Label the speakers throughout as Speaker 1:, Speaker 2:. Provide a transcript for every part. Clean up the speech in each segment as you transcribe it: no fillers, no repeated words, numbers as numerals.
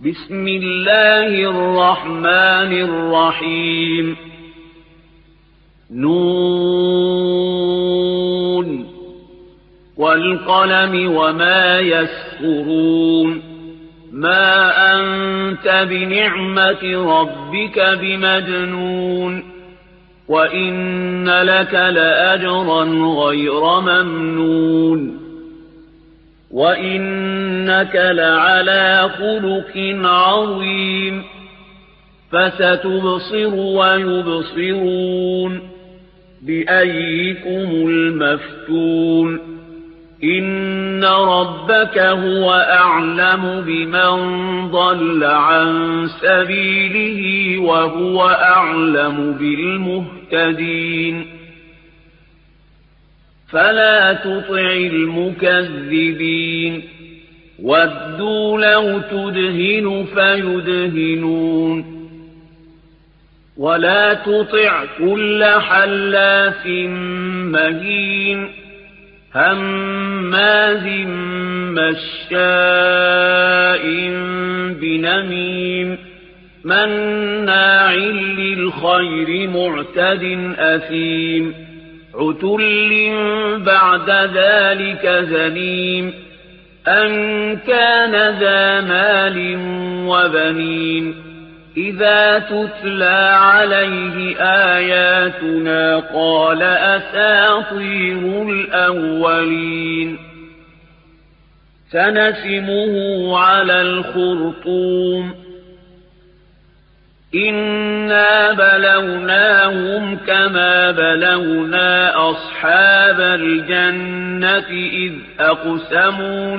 Speaker 1: بسم الله الرحمن الرحيم نون والقلم وما يسطرون ما أنت بنعمة ربك بمجنون وإن لك لأجرا غير ممنون وإنك لعلى خلق عظيم فستبصر ويبصرون بأيكم المفتون إن ربك هو أعلم بمن ضل عن سبيله وهو أعلم بالمهتدين فلا تطع المكذبين ودوا لو تدهن فيدهنون ولا تطع كل حلاف مهين هماز مشاء بنميم مناع للخير معتد أثيم عتل بعد ذلك زنيم أن كان ذا مال وبنين إذا تتلى عليه آياتنا قال أساطير الأولين سنسمه على الخرطوم إنا بلوناهم كما بلونا أصحاب الجنة إذ أقسموا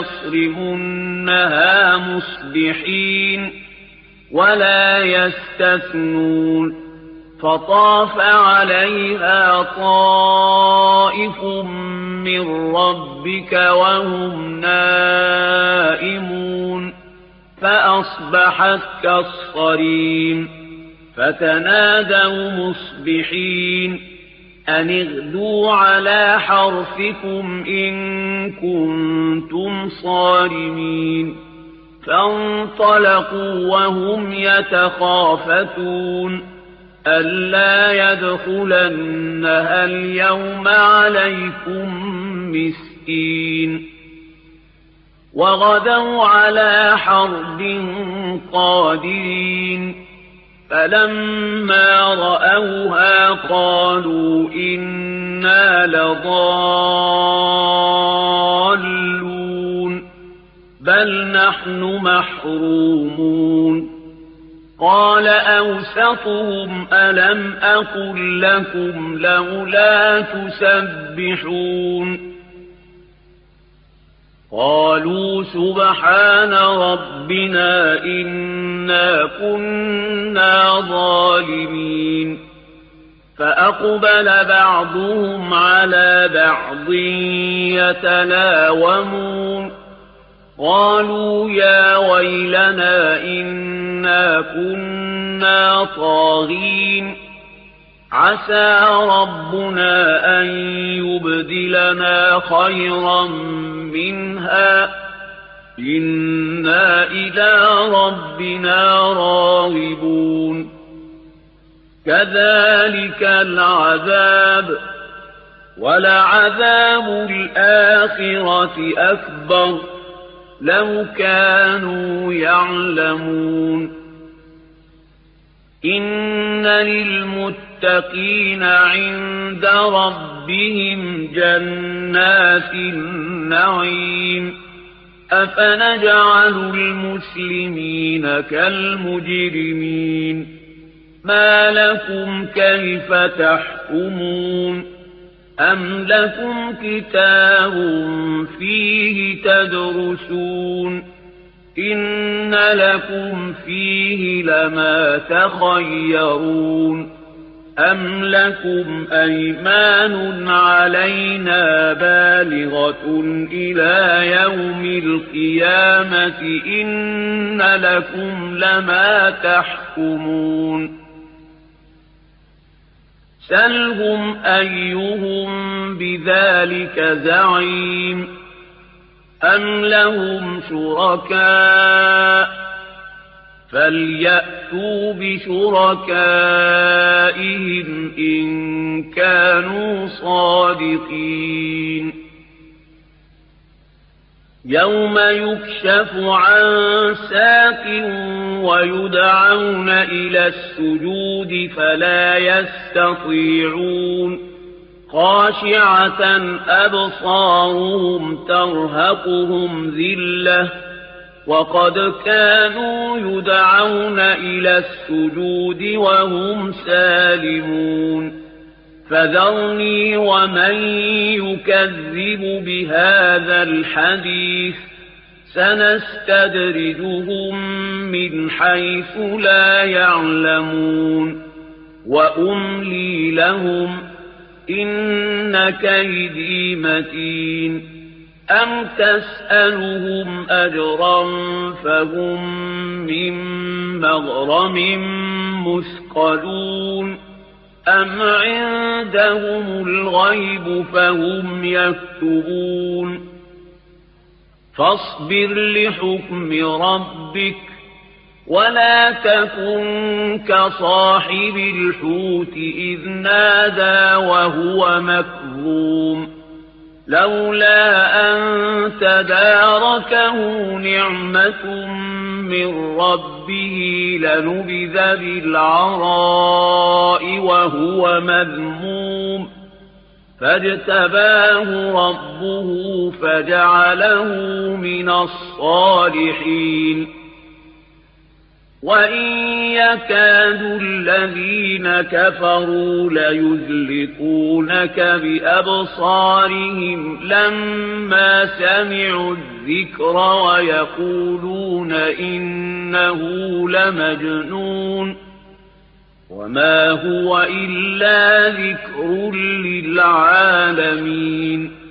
Speaker 1: ليصرمنها مصبحين ولا يستثنون فطاف عليها طائف من ربك وهم نائمون فأصبحت كالصريم فتنادوا مصبحين أن اغدوا على حرثكم إن كنتم صارمين فانطلقوا وهم يتخافتون ألا يدخلنها اليوم عليكم مسكين وغدوا على حرد قادرين فلما رأوها قالوا إنا لضالون بل نحن محرومون قال أوسطهم ألم أقل لكم لولا تسبحون قالوا سبحان ربنا إنا كنا ظالمين فأقبل بعضهم على بعض يتلاومون قالوا يا ويلنا إنا كنا طاغين عسى ربنا أن يبدلنا خيرا منها إنا إلى ربنا راغبون كذلك العذاب ولعذاب الآخرة أكبر لو كانوا يعلمون إن للمتقين عند ربهم جنات النعيم أفنجعل المسلمين كالمجرمين ما لكم كيف تحكمون أم لكم كتاب فيه تدرسون إن لكم فيه لما تخيرون أم لكم أيمان علينا بالغة إلى يوم القيامة إن لكم لما تحكمون سلهم أيهم بذلك زعيم أم لهم شركاء فليأتوا بشركائهم إن كانوا صادقين يوم يكشف عن ساق ويدعون إلى السجود فلا يستطيعون خاشعة أبصارهم ترهقهم ذلة وقد كانوا يدعون إلى السجود وهم سالمون فذرني ومن يكذب بهذا الحديث سنستدرجهم من حيث لا يعلمون وأملي لهم إن كيدي متين أم تسألهم أجرا فهم من مغرم مثقلون أم عندهم الغيب فهم يكتبون فاصبر لحكم ربك ولا تكن كصاحب الحوت إذ نادى وهو مكظوم لولا أن تداركه نعمة من ربه لنبذ بالعراء وهو مذموم فاجتباه ربه فجعله من الصالحين وإن يكاد الذين كفروا ليزلقونك بأبصارهم لما سمعوا الذكر ويقولون إنه لمجنون وما هو إلا ذكر للعالمين